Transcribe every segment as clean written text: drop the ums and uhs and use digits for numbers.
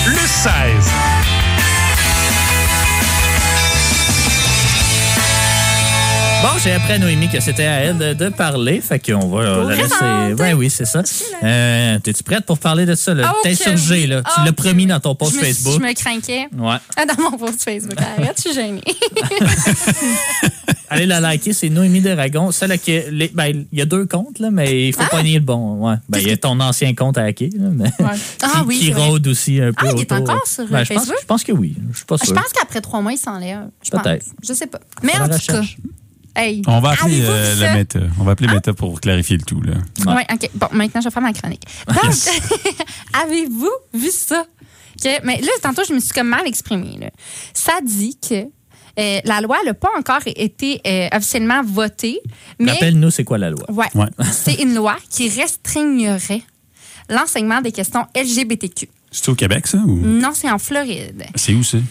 le 16. Bon, j'ai appris à Noémie que c'était à elle de parler, fait qu'on va la laisser. Ben oui, c'est ça. T'es-tu prête pour parler de ça? Là? T'insurger, là. Tu l'as promis dans ton post Facebook. Je me craquais. Ouais. Dans mon post Facebook. Arrête, je suis gênée. Allez la liker, c'est Noémie Deragon. Celle qui, il y a 2 comptes, là, mais il faut pogner le bon. Ouais. Ben, il y a ton ancien compte à hacker, là, mais qui rôde aussi un peu. Il est encore sur Facebook? Je pense que oui. Je suis pas sûr. Je pense qu'après 3 mois, il s'enlève. Peut-être. Je sais pas. Mais en tout cas. Hey, on va appeler la Meta. On va appeler Meta pour clarifier le tout. Là. Oui, OK. Bon, maintenant, je vais faire ma chronique. Donc, avez-vous vu ça? Mais là, tantôt, je me suis comme mal exprimée. Là. Ça dit que la loi n'a pas encore été officiellement votée. Mais rappelle-nous, c'est quoi la loi? Ouais. C'est une loi qui restreignerait l'enseignement des questions LGBTQ. C'est au Québec, ça? Ou? Non, c'est en Floride. C'est où, ça?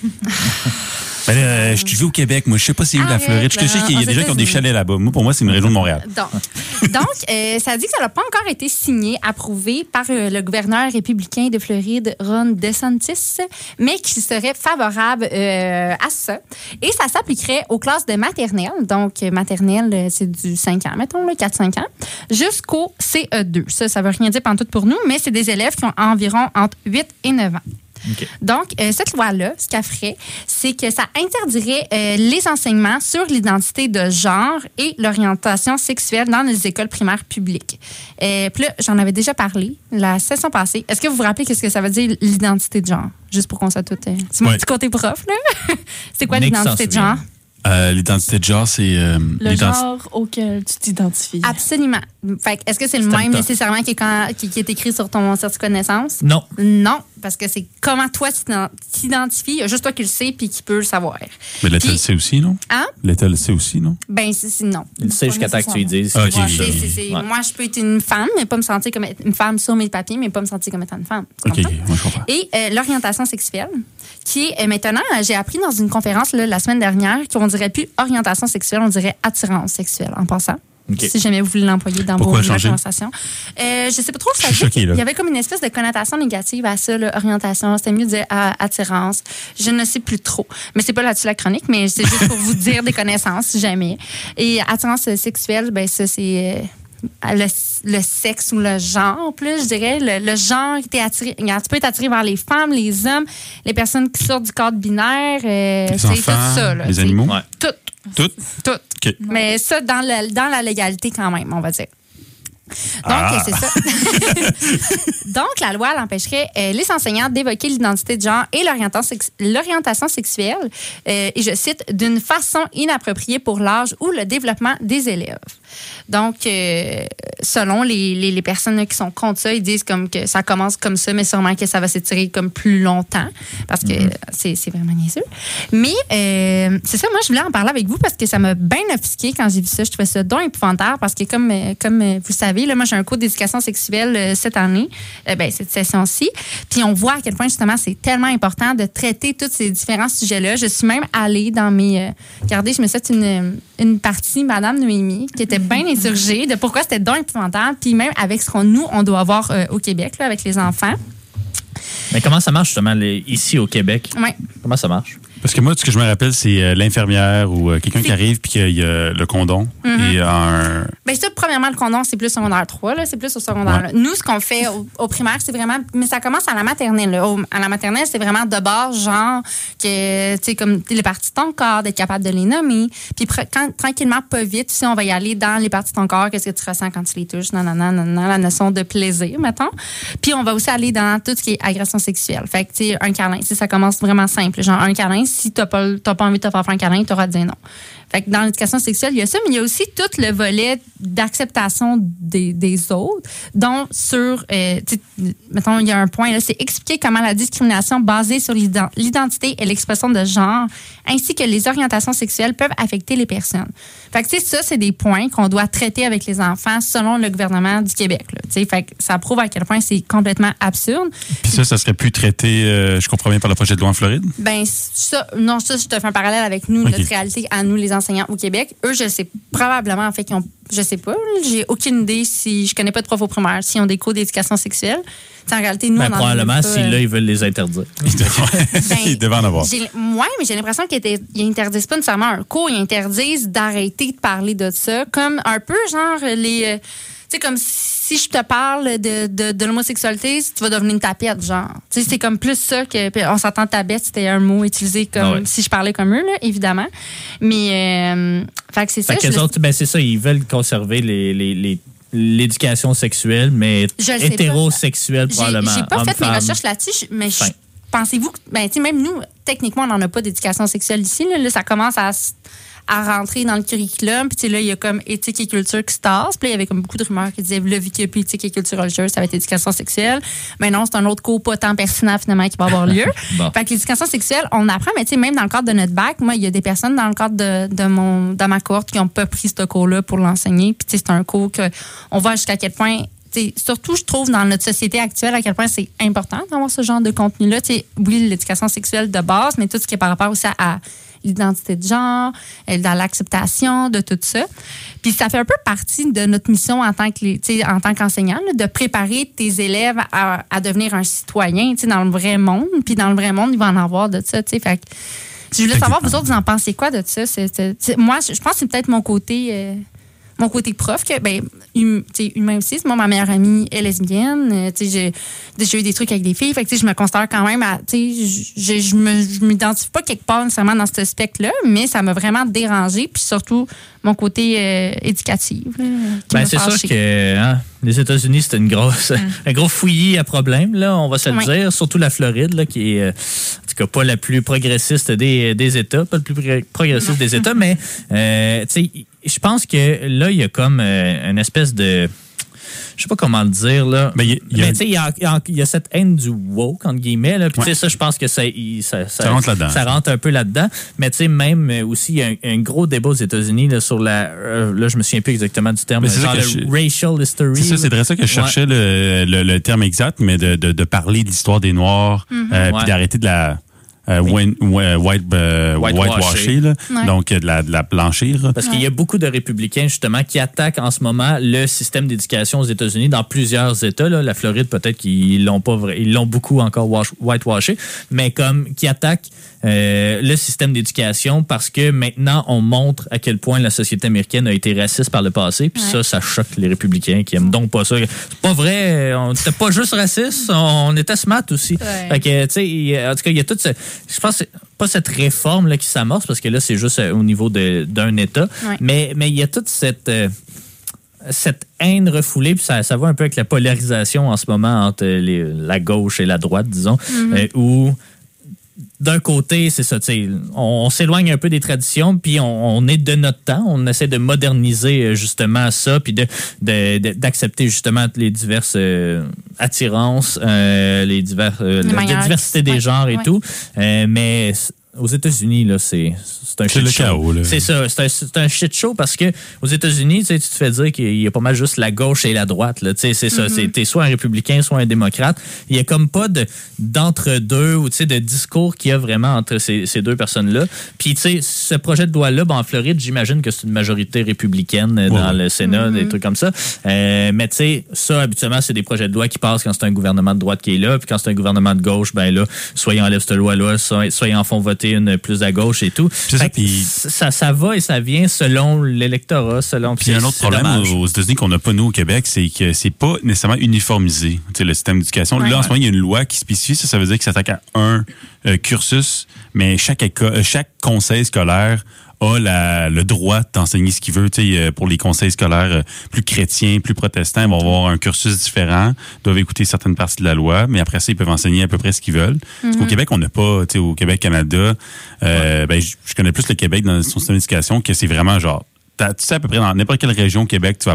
Ben là, je vis au Québec. Moi, je sais pas c'est où la Floride. Je sais qu'il y a des gens qui ont des chalets là-bas. Moi, pour moi, c'est une région de Montréal. Donc, ça dit que ça n'a pas encore été signé, approuvé par le gouverneur républicain de Floride, Ron DeSantis, mais qui serait favorable à ça. Et ça s'appliquerait aux classes de maternelle. Donc, maternelle, c'est du 5 ans, mettons, 4-5 ans, jusqu'au CE2. Ça veut rien dire pantoute pour nous, mais c'est des élèves qui ont environ entre 8 et 9 ans. Okay. Donc, cette loi-là, ce qu'elle ferait, c'est que ça interdirait les enseignements sur l'identité de genre et l'orientation sexuelle dans les écoles primaires publiques. Puis là, j'en avais déjà parlé la session passée. Est-ce que vous vous rappelez qu'est-ce que ça veut dire l'identité de genre? Juste pour qu'on soit tout... c'est mon petit côté prof, là. C'est quoi l'identité de genre? L'identité de genre, c'est... le genre auquel tu t'identifies. Absolument. Fait est-ce que c'est le même nécessairement qui est écrit sur ton certificat de naissance? Non. Non, parce que c'est comment toi tu t'identifies. Il y a juste toi qui le sais puis qui peut le savoir. Mais l'État le sait aussi, non? Hein? L'État le sait aussi, non? Ben, c'est non. Il le sait jusqu'à temps que tu lui dises. Okay. Moi, je peux être une femme, mais pas me sentir comme une femme sur mes papiers, mais pas me sentir comme étant une femme. OK, moi, je comprends. Et l'orientation sexuelle, qui est maintenant, j'ai appris dans une conférence là, la semaine dernière qu'on dirait plus orientation sexuelle, on dirait attirance sexuelle en passant. Okay. Si jamais vous voulez l'employer dans vos conversations. Je sais pas trop ce que ça dit. Il y avait comme une espèce de connotation négative à ça, là, orientation. C'était mieux de dire attirance. Je ne sais plus trop. Mais c'est pas là-dessus la chronique, mais c'est juste pour vous dire des connaissances, si jamais. Et attirance sexuelle, ben ça, c'est... Le sexe ou le genre, plus je dirais, le genre qui t'est attiré. Tu peux être attiré vers les femmes, les hommes, les personnes qui sortent du cadre binaire, les enfants, tout ça. Là, les animaux. Ouais. Tout. Okay. Mais ça, dans la légalité quand même, on va dire. Donc, c'est ça. Donc, la loi l'empêcherait les enseignants d'évoquer l'identité de genre et l'orientation sexuelle, et je cite, d'une façon inappropriée pour l'âge ou le développement des élèves. Donc, selon les personnes là, qui sont contre ça, ils disent comme que ça commence comme ça, mais sûrement que ça va s'étirer comme plus longtemps, parce que c'est vraiment niaiseux. Mais c'est ça, moi, je voulais en parler avec vous parce que ça m'a bien offusqué quand j'ai vu ça. Je trouvais ça donc épouvantable parce que, comme vous savez, là, moi, j'ai un cours d'éducation sexuelle cette année, cette session-ci. Puis on voit à quel point, justement, c'est tellement important de traiter tous ces différents sujets-là. Je suis même allée dans mes... regardez, je me suis fait une partie, Madame Noémie, qui était bien insurgée de pourquoi c'était donc épouvantable. Puis même avec ce on doit avoir au Québec, là, avec les enfants. Mais comment ça marche, justement, ici au Québec? Oui. Comment ça marche? Parce que moi, ce que je me rappelle, c'est l'infirmière ou quelqu'un qui arrive puis qu'il y a le condom et un... Bien, ça, premièrement, le condom, c'est plus secondaire 3, là, c'est plus au secondaire. Ouais. Nous, ce qu'on fait au primaire, c'est vraiment... Mais ça commence à la maternelle. Là. À la maternelle, c'est vraiment de base, genre, que, tu sais, comme les parties de ton corps, d'être capable de les nommer. Puis tranquillement, pas vite, si on va y aller dans les parties de ton corps, qu'est-ce que tu ressens quand tu les touches, la notion de plaisir, mettons. Puis on va aussi aller dans tout ce qui est agression sexuelle. Fait que, tu sais, un câlin, ça commence vraiment simple. Genre, un câlin, si t'as pas envie de te faire un câlin, t'auras dit non. Fait que dans l'éducation sexuelle, il y a ça, mais il y a aussi tout le volet d'acceptation des autres, dont sur, mettons, il y a un point, là, c'est expliquer comment la discrimination basée sur l'identité et l'expression de genre, ainsi que les orientations sexuelles peuvent affecter les personnes. Fait que, ça, c'est des points qu'on doit traiter avec les enfants selon le gouvernement du Québec, là. Fait que ça prouve à quel point c'est complètement absurde. Puis ça serait plus traité, je comprends bien, par le projet de loi en Floride? Ben, ça, je te fais un parallèle avec nous, notre réalité à nous, les enseignants enseignants au Québec, eux, je sais probablement, en fait, je sais pas, j'ai aucune idée si je connais pas de profs au primaire, s'ils ont des cours d'éducation sexuelle. T'sais, en réalité, nous, on probablement, si là, ils veulent les interdire. Ils devaient en avoir. Oui, mais j'ai l'impression qu'ils interdisent pas nécessairement un cours, ils interdisent d'arrêter de parler de ça, comme un peu, genre, les... tu sais, comme si je te parle de l'homosexualité, tu vas devenir une tapette, genre. Tu sais, c'est comme plus ça que... On s'entend tapette, c'était un mot utilisé comme si je parlais comme eux, là, évidemment. Mais, fait que c'est ça. C'est ça, ils veulent conserver l'éducation sexuelle, mais hétérosexuelle, probablement. J'ai pas fait mes recherches là-dessus, mais pensez-vous que... Ben, tu sais, même nous, techniquement, on n'en a pas d'éducation sexuelle ici. Là, ça commence à rentrer dans le curriculum. Puis, tu sais, là, il y a comme éthique et culture qui se tassent. Puis là, il y avait comme beaucoup de rumeurs qui disaient, là, vu qu'il n'y a plus éthique et culture religieuse, ça va être éducation sexuelle. Mais non, c'est un autre cours pas tant pertinent, finalement, qui va avoir lieu. Bon. Fait que l'éducation sexuelle, on apprend, mais tu sais, même dans le cadre de notre bac, moi, il y a des personnes dans le cadre de ma cohorte qui n'ont pas pris ce cours-là pour l'enseigner. Puis, tu sais, c'est un cours qu'on voit jusqu'à quel point... surtout, je trouve, dans notre société actuelle, à quel point c'est important d'avoir ce genre de contenu-là. Oui, l'éducation sexuelle de base, mais tout ce qui est par rapport aussi à l'identité de genre, dans l'acceptation de tout ça. Puis ça fait un peu partie de notre mission en tant qu'enseignant, de préparer tes élèves à devenir un citoyen dans le vrai monde. Puis dans le vrai monde, il va en avoir de ça. Fait que je voulais savoir, vous autres, vous en pensez quoi de ça? Moi, je pense que c'est peut-être mon côté prof, que, humain aussi. Moi, ma meilleure amie est lesbienne. J'ai eu des trucs avec des filles. Fait que, je me considère quand même je m'identifie pas quelque part nécessairement dans ce spectre-là, mais ça m'a vraiment dérangée. Puis surtout, mon côté éducatif. C'est sûr que les États-Unis, c'est un gros fouillis à problème, là, on va se le dire. Surtout la Floride, là, qui est, en tout cas, pas la plus progressiste des États, pas le plus progressiste des États, mais, je pense que là, il y a comme une espèce de... Je sais pas comment le dire, là. Il y a cette haine du woke, entre guillemets, là. Puis, ça, je pense que ça rentre là-dedans. Ça rentre un peu là-dedans. Mais, tu sais, même aussi, il y a un gros débat aux États-Unis, là, sur là, je me souviens plus exactement du terme, genre le racial history. C'est ça, c'est vrai ça que je cherchais le terme exact, mais de parler de l'histoire des Noirs, puis d'arrêter de la... whitewasher, là. Donc de la blanchir. Parce qu'il y a beaucoup de républicains, justement, qui attaquent en ce moment le système d'éducation aux États-Unis dans plusieurs États. Là. La Floride, peut-être qu'ils l'ont pas ils l'ont beaucoup encore whitewashé, mais comme qui attaquent le système d'éducation parce que maintenant, on montre à quel point la société américaine a été raciste par le passé. Puis ça choque les républicains qui aiment donc pas ça. C'est pas vrai, on n'était pas juste raciste, on était smart aussi. Fait que, tu sais, en tout cas, il y a tout ce... Je pense que c'est pas cette réforme là qui s'amorce parce que là, c'est juste au niveau d'un État. Mais il y a toute cette haine refoulée, puis ça va un peu avec la polarisation en ce moment entre la gauche et la droite, disons, où d'un côté, c'est ça, tu sais, on s'éloigne un peu des traditions, puis on est de notre temps, on essaie de moderniser justement ça, puis d'accepter justement les diverses attirances, la diversité des genres et tout, mais aux États-Unis, là, c'est un shit show. Chaos, là. C'est ça, c'est un shit show parce que aux États-Unis, tu te fais dire qu'il y a pas mal juste la gauche et la droite, là. Tu sais, c'est ça, t'es soit un républicain, soit un démocrate. Il y a comme pas d'entre-deux ou, tu sais, de discours qu'il y a vraiment entre ces deux personnes-là. Puis, tu sais, ce projet de loi-là, en Floride, j'imagine que c'est une majorité républicaine dans le Sénat, des trucs comme ça. Mais, tu sais, ça, habituellement, c'est des projets de loi qui passent quand c'est un gouvernement de droite qui est là, puis quand c'est un gouvernement de gauche, ben là, soit ils enlèvent cette loi-là, soit ils en font voter une plus à gauche et tout. Ça va et ça vient selon l'électorat, selon... Puis il y a un autre problème aux États-Unis qu'on n'a pas, nous, au Québec, c'est que c'est pas nécessairement uniformisé, tu sais, le système d'éducation. Là, en ce moment, il y a une loi qui spécifie, ça veut dire que ça s'attaque à un cursus, mais chaque conseil scolaire a le droit d'enseigner ce qu'il veut. Tu sais, pour les conseils scolaires plus chrétiens, plus protestants, ils vont avoir un cursus différent, doivent écouter certaines parties de la loi, mais après ça, ils peuvent enseigner à peu près ce qu'ils veulent. Parce qu'au Québec, on n'a pas, tu sais, au Québec, Canada, je connais plus le Québec dans son système d'éducation que c'est vraiment genre, tu sais à peu près dans n'importe quelle région au Québec, tu vas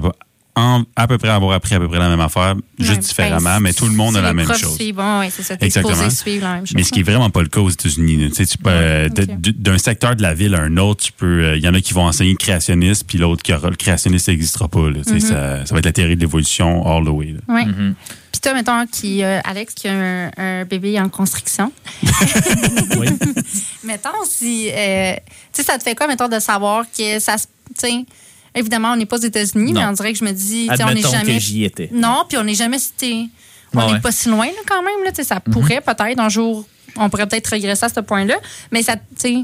à peu près avoir appris à peu près la même affaire, juste différemment, mais tout le monde a la même chose. Bon, c'est ça. Exactement. Suivre la même chose. Mais ce qui est vraiment pas le cas aux États-Unis. Tu peux, d'un secteur de la ville à un autre, il y en a qui vont enseigner le créationniste, puis l'autre le créationniste n'existera pas. Là, ça va être la théorie de l'évolution all the way. Oui. Puis toi, mettons, Alex, qui a un bébé en construction. Oui. Mettons, si ça te fait quoi, mettons, de savoir que ça se. Évidemment, on n'est pas aux États-Unis, mais on dirait que je me dis, on n'est jamais. Que j'y étais. Non, puis on n'est jamais. On n'est pas si loin, là, quand même. Là, ça pourrait peut-être un jour, on pourrait peut-être régresser à ce point-là, mais ça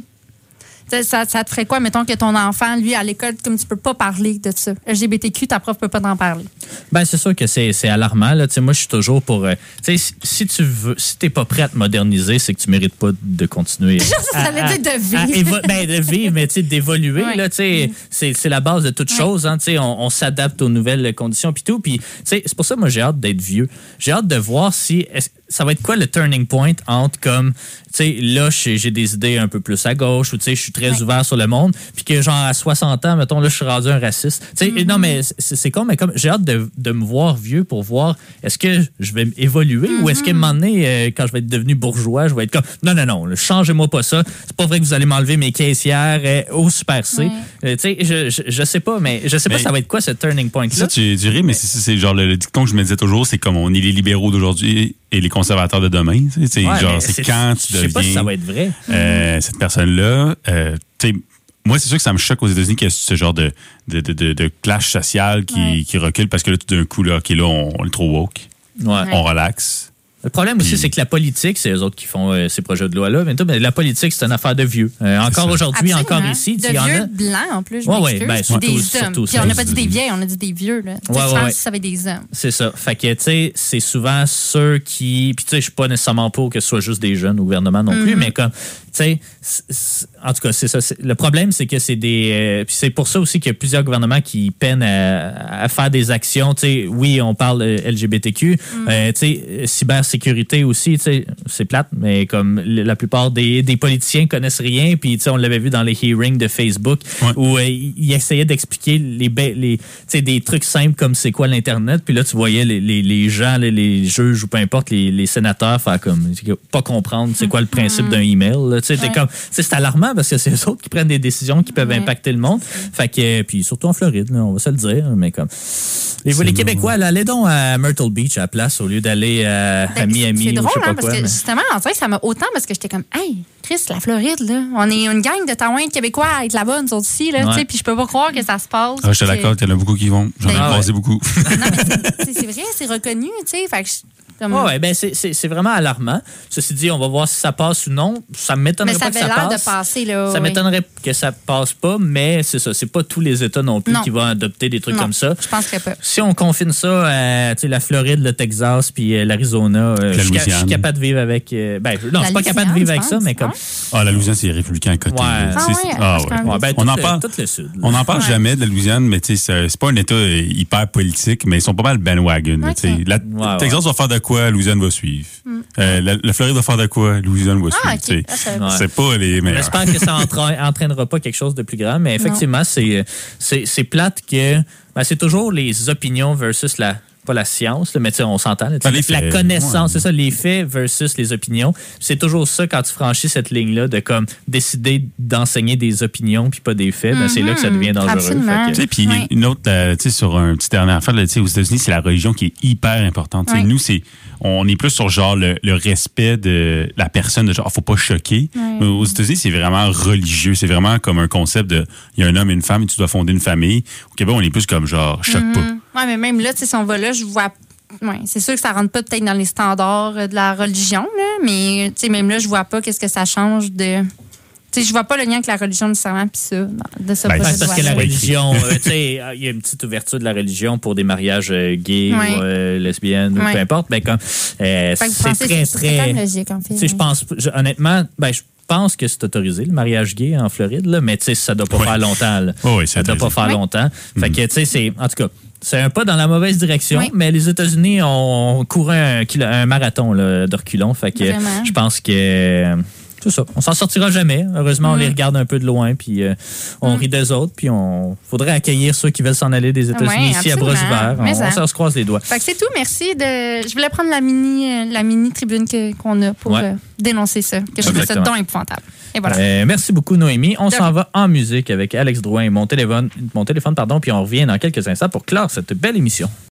te ferait quoi, mettons, que ton enfant, lui, à l'école, comme tu peux pas parler de ça. LGBTQ, ta prof peut pas t'en parler. Ben, c'est sûr que c'est alarmant. Là. Moi, je suis toujours pour... si t'es pas prêt à te moderniser, c'est que tu mérites pas de continuer. Ça veut dire de vivre. De vivre, mais d'évoluer. Ouais. Là, c'est la base de toute chose. Hein, on s'adapte aux nouvelles conditions puis tout. Puis, c'est pour ça, moi, j'ai hâte d'être vieux. J'ai hâte de voir si... ça va être quoi le turning point entre comme, là, j'ai des idées un peu plus à gauche ou, je suis très ouvert sur le monde, puis que, genre, à 60 ans, mettons, là, je suis rendu un raciste. Non, mais c'est con, mais comme, j'ai hâte de me voir vieux pour voir est-ce que je vais évoluer ou est-ce qu'à un moment donné, quand je vais être devenu bourgeois, je vais être comme, non, changez-moi pas ça. C'est pas vrai que vous allez m'enlever mes caissières au Super C. Je sais pas, mais je sais pas ça va être quoi ce turning point-là. Ça, tu ris, mais c'est genre le dicton que je me disais toujours, c'est comme on est les libéraux d'aujourd'hui et les conservateurs de demain. C'est quand tu deviens... Je sais pas si ça va être vrai. Cette personne-là, moi, c'est sûr que ça me choque aux États-Unis qu'il y a ce genre de clash social qui recule parce que là, tout d'un coup, là, on est trop woke. On relaxe. Le problème aussi, c'est que la politique, c'est eux autres qui font ces projets de loi-là. Mais la politique, c'est une affaire de vieux. Encore aujourd'hui, encore ici. De vieux blancs, en plus, je m'excuse. Des hommes. Puis on n'a pas dit des vieilles, on a dit des vieux. Ça va être des hommes. C'est ça. Fait que, c'est souvent ceux qui... Puis, je suis pas nécessairement pour que ce soit juste des jeunes au gouvernement non plus, mais comme... en tout cas, c'est ça. Le problème, c'est que c'est des... puis c'est pour ça aussi qu'il y a plusieurs gouvernements qui peinent à faire des actions. Oui, on parle LGBTQ. Cybersécurité aussi, c'est plate, mais comme la plupart des politiciens connaissent rien. Puis, on l'avait vu dans les hearings de Facebook où ils essayaient d'expliquer des trucs simples comme c'est quoi l'Internet. Puis là, tu voyais les gens, les juges ou peu importe, les sénateurs faire comme pas comprendre c'est quoi le principe d'un email. Là. C'est alarmant parce que c'est eux autres qui prennent des décisions qui peuvent impacter le monde. Fait que, puis surtout en Floride, là, on va se le dire, mais comme les Québécois, là, allez donc à Myrtle Beach à la place au lieu d'aller à Miami. C'est drôle, ou je sais pas parce quoi, que justement, on dirait que ça m'a autant parce que j'étais comme, hey, Chris, la Floride, là, on est une gang de Taouins Québécois à être là-bas, nous autres ici, là, puis je peux pas croire que ça se passe. Je suis d'accord, il y en a beaucoup qui vont. J'en ai croisé beaucoup. Non, mais c'est vrai, c'est reconnu, tu sais. Fait que c'est vraiment alarmant. Ceci dit, on va voir si ça passe ou non. Ça m'étonnerait pas que ça passe. Mais ça avait l'air de passer, là. Ça m'étonnerait que ça passe pas, mais c'est ça. C'est pas tous les États non plus qui vont adopter des trucs comme ça. Je penserais pas. Si on confine ça à la Floride, le Texas puis l'Arizona, je suis capable de vivre avec... je suis pas capable de vivre avec ça, mais comme... la Louisiane, c'est républicain à côté. On en parle. Tout le sud. On n'en parle jamais de la Louisiane, mais c'est pas un État hyper politique, mais ils sont pas mal bandwagon. Texas va faire de quoi, Louisiane va suivre. La Floride va faire de quoi, Louisiane va suivre. C'est pas les meilleurs. J'espère que ça entraînera pas quelque chose de plus grand, mais effectivement, c'est plate que c'est toujours les opinions versus pas la science, mais on s'entend. La connaissance, c'est ça, les faits versus les opinions. C'est toujours ça quand tu franchis cette ligne-là de comme décider d'enseigner des opinions puis pas des faits, c'est là que ça devient dangereux. Puis une autre, sur un petit dernier affaire, aux États-Unis, c'est la religion qui est hyper importante. Nous, on est plus sur genre le respect de la personne, de genre, faut pas choquer. Mais aux États-Unis, c'est vraiment religieux. C'est vraiment comme un concept de, il y a un homme et une femme et tu dois fonder une famille. Au Québec, on est plus comme genre, choque pas. Oui, mais même là, si on va là, je vois. Ouais, c'est sûr que ça rentre pas peut-être dans les standards de la religion, là, mais même là, je vois pas qu'est-ce que ça change de. Je vois pas le lien avec la religion nécessairement, puis ça, de ça. Parce que la religion, il y a une petite ouverture de la religion pour des mariages gays ou lesbiennes ou peu importe, mais comme c'est très logique, en fait. Je pense, honnêtement, je pense que c'est autorisé, le mariage gay en Floride, là, mais ça doit pas faire longtemps. Ça doit pas faire longtemps. Fait que, c'est, en tout cas, c'est un pas dans la mauvaise direction, mais les États-Unis ont couru un marathon là, de reculons. Fait que je pense que... C'est ça. On s'en sortira jamais. Heureusement, on les regarde un peu de loin, puis on rit d'eux autres, puis on faudrait accueillir ceux qui veulent s'en aller des États-Unis ici à bras ouverts. On se croise les doigts. Fait que c'est tout. Merci. Je voulais prendre la mini tribune qu'on a pour dénoncer ça, que je trouve ça donc épouvantable. Et voilà. Merci beaucoup, Noémie. On s'en va en musique avec Alex Drouin et mon téléphone, puis on revient dans quelques instants pour clore cette belle émission.